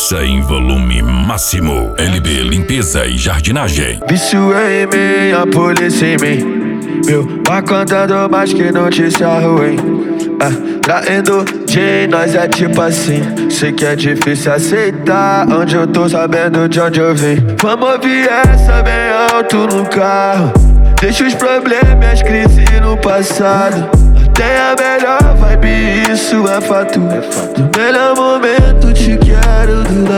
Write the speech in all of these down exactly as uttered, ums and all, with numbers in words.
Ouça em volume máximo. L B Limpeza e Jardinagem. Vício em mim, a polícia em mim. Meu pai cantando mais que notícia ruim. É, traindo de nós é tipo assim. Sei que é difícil aceitar onde eu tô, sabendo de onde eu vim. Vamos ouvir essa bem alto no carro. Deixa os problemas e as crises no passado. Tem a melhor vibe, isso é fato. No melhor momento te quero do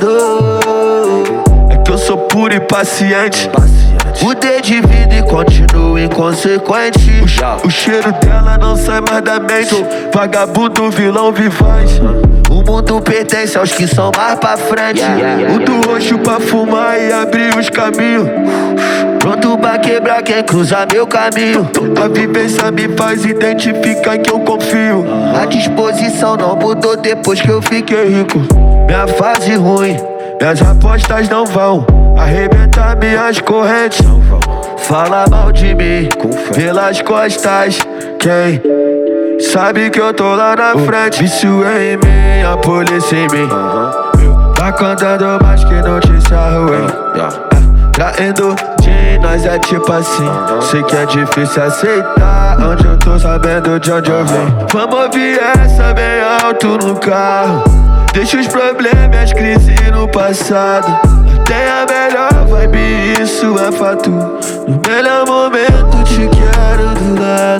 lado. É que eu sou puro e paciente. Mudei de vida e continuo inconsequente. O, o cheiro dela não sai mais da mente. Vagabundo, vilão, vivaz. O mundo pertence aos que são mais pra frente. O do roxo pra fumar e abrir os caminhos. Pronto pra quebrar quem cruza meu caminho. A vivência me faz identificar que eu confio. A disposição não mudou depois que eu fiquei rico. Minha fase ruim, minhas apostas não vão arrebentar minhas correntes. Fala mal de mim pelas costas. Quem sabe que eu tô lá na frente. Vício em mim, a polícia em mim. Tá cantando mais que notícia ruim. Traindo de nós é tipo assim. Sei que é difícil aceitar onde eu tô, sabendo de onde eu vim. Vamos ouvir essa bem alto no carro. Deixa os problemas e as crises no passado. Tem a melhor vibe, isso é fato. No melhor momento te quero do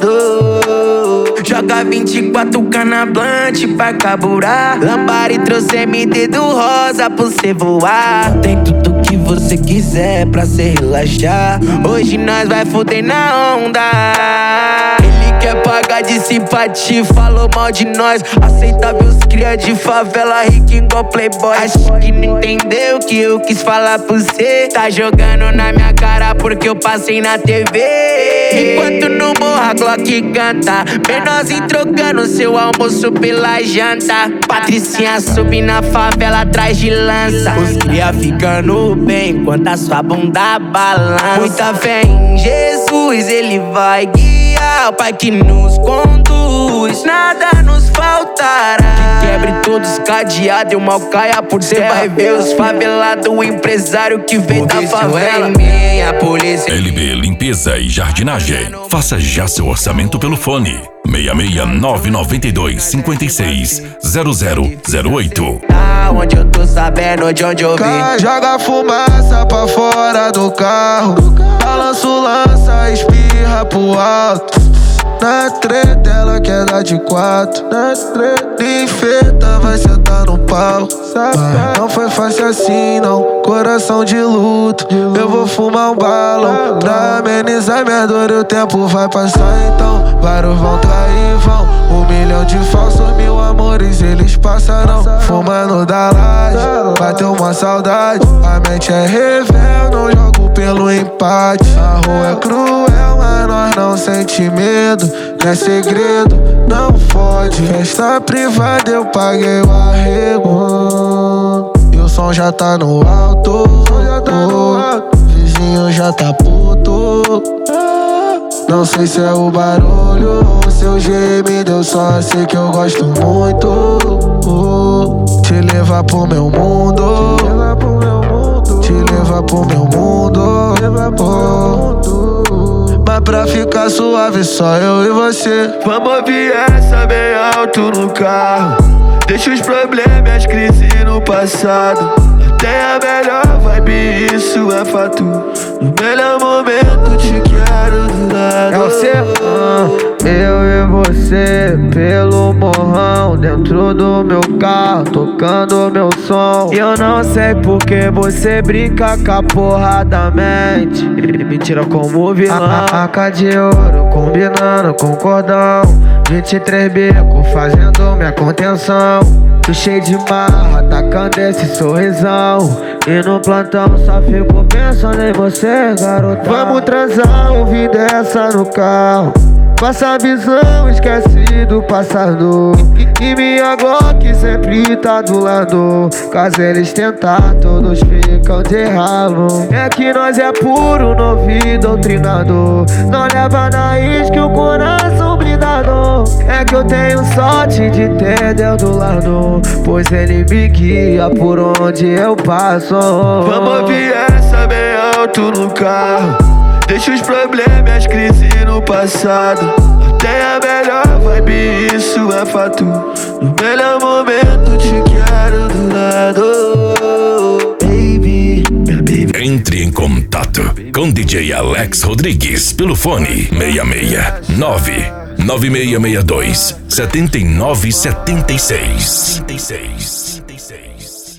lado. Joga vinte e quatro canablante pra carburar. Lambari trouxe M D do rosa pra você voar. Tem tudo que você quiser pra se relaxar. Hoje nós vai foder na onda. Ele quer pagar de simpatia, falou mal de nós. Aceitável os cria de favela, rico igual playboy. Acho que não entendeu que eu quis falar pra você. Tá jogando na minha cara porque eu passei na T V. Enquanto no morro a Glock canta, menorzinho trocando seu almoço pela janta. Patricinha sobe na favela atrás de lança. Os cria ficando bem enquanto a sua bunda balança. Muita fé em Jesus, ele vai guiar. O Pai que nos conduz, nada nos faltará. Que quebre todos os cadeados e o mal caia por terra. Cê vai ver os favelados, o empresário que vem da favela. Minha polícia. L B Limpeza e Jardinagem. Faça já seu orçamento pelo fone seis seis nove nove dois cinco seis zero zero zero oito. Ah, onde eu tô sabendo de onde eu vim. Joga fumaça pra fora do carro. Balança o lança, espirra pro alto. Na treta ela quer dar de quatro. Na treta enfeita, vai sentar no pau. Mas não foi fácil assim não, coração de luto. Eu vou fumar um balão pra amenizar minha dor e o tempo vai passar então. Vários vão trair, vão. Um milhão de falsos, mil amores eles passarão. Fumando da laje, bateu uma saudade. A mente é revel, não jogo pelo empate. A rua é cruel, mas nós não sente medo. Não é segredo, não fode. Festa privada eu paguei o arrego. E o som já tá no alto. Vizinho já tá puto. Não sei se é o barulho ou seu gemido, eu só sei que eu gosto muito. Te levar pro meu mundo. Te levar pro meu mundo. Mas pra ficar suave só eu e você. Vamos ouvir essa bem alto no carro. Deixa os problemas e as crises no passado. Tem a melhor vibe, isso é fato. No melhor momento te quero do lado. É você? Ah, eu e você pelo morrão, dentro do meu carro, tocando meu som. E eu não sei porque você brinca com a porra da mente e me tira como vilão. Faca de ouro combinando com cordão, vinte e três bico fazendo minha contenção. Tô cheio de marra, atacando esse sorrisão. E no plantão só fico pensando em você, garotão. Vamos transar, ouvindo essa no carro. Passa a visão, esquece do passado. E minha Glock sempre tá do lado. Caso eles tentar, todos ficam de ralo. É que nós é puro, novo e doutrinador. Não leva na isca o coração blindado. É que eu tenho sorte de ter Deus do lado, pois ele me guia por onde eu passo. Vamos ouvir essa bem alto no carro. Deixa os problemas e as crises no passado. Tem a melhor vibe, isso é fato. No melhor momento te quero do lado, baby, minha baby. Entre em contato com D J Alex Rodrigues pelo fone seis seis nove nove seis seis dois sete nove sete seis.